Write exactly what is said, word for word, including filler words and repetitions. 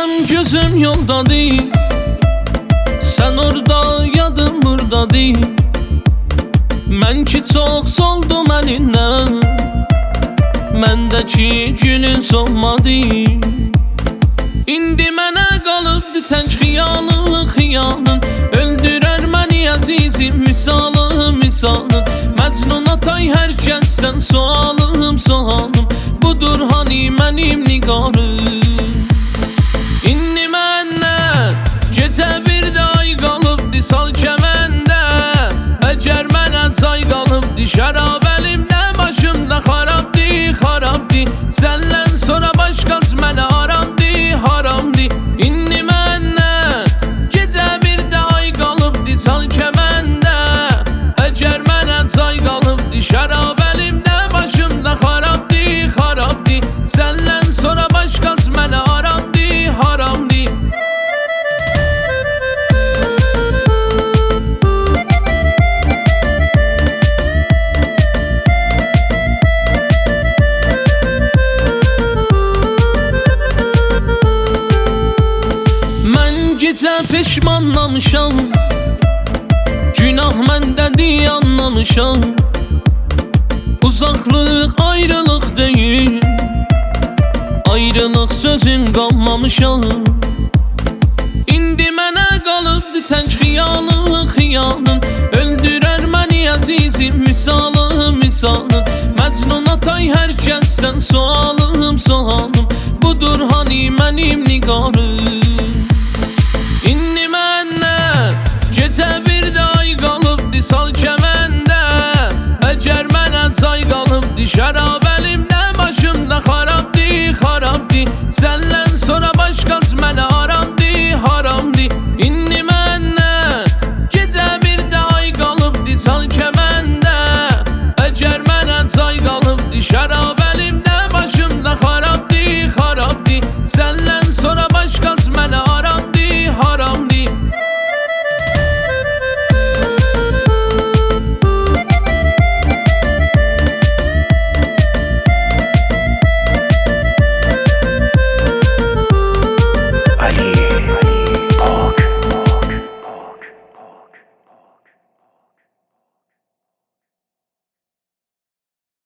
Benim gözüm yolda değil, sen orada yadım burada değil. Mən ki çox soldum əlindən, məndəki gülün solmadı. İndi mənə qalıbdı tənk xiyalın, xiyalın öldürər məni əzizim, misalım, misalım. Məcnun atay hər kəsdən sualım, sualım budur hani mənim nigarım. İndi məndən gecə bir də ay qalıbdı sal kəməndə. Əgər mənə çay qalıbdı şərab əlimdə, başımda xarabdı, xarabdı. Səndən sonra başqası mənə haramdı, haramdı. İndi məndən gecə bir də ay qalıbdı sal kəməndə. Əgər mənə çay qalıbdı şərab əlimdə, başımda xarabdı, xarabdı. Səndən sonra başqası mənə haramdı, haramdı. Gecə peşmanlamışam, günah məndədir anlamışam. Uzaqlıq ayrılıq deyil, ayrılıq sözün qalmamışam. İndi mənə qalıbdı tənk xiyalın, xiyalın öldürər məni əzizim, misalım, misalım. Məcnun atay hər kəsdən sualım, sualım budur hani mənim nigarım. İndi məndən gecə bir də ay qalıbdı sal kəməndə. Əgər mənə çay qalıbdı şərab